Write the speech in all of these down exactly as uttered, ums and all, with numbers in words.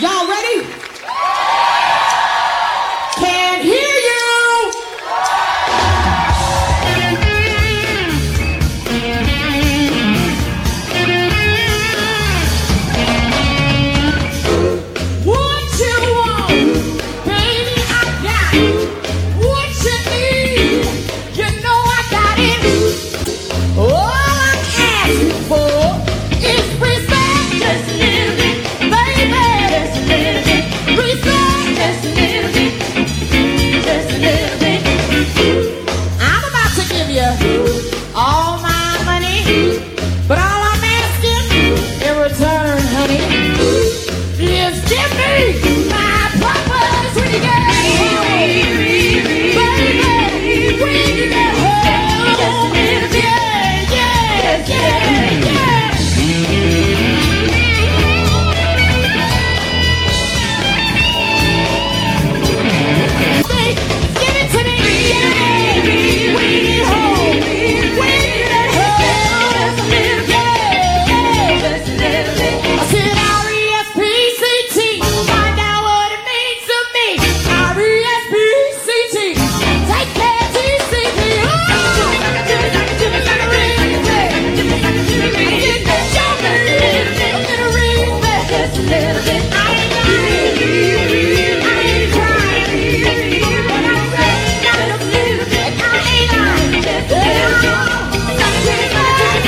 Y'all ready? Can't hear you. What you want, baby, I got it. What you need, you know I got it. All I'm asking for is respect, just a little bit, baby, just a little bit. Respect, just a little bit, just a little bit. I'm about to give you all my money, but all I'm asking in return, honey, is give me my proper sweetie girl. Baby, when you get home, just a little bit, yeah, yeah, yeah, yeah. Say, give it to me, yeah. When you get home, when you get home, just a little bit, just a little bit. I said R E S P C T, find out what it means to me. R E S P C T, take care T C P. Just a little bit. I ain't lying. I ain't crying. But I said just a little bit. I ain't lying. Just a little bit.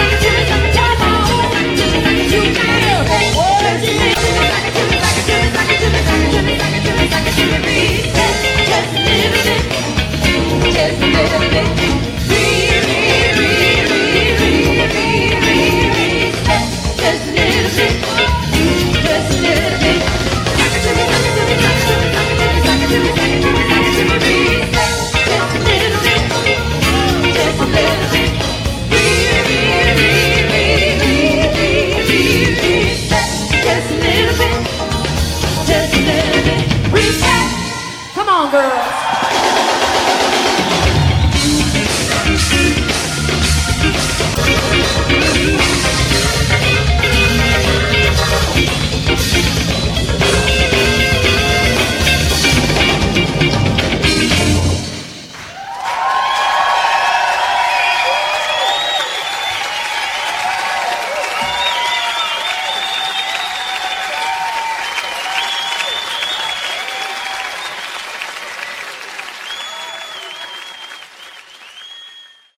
Just a little bit. Just a little bit. Just a little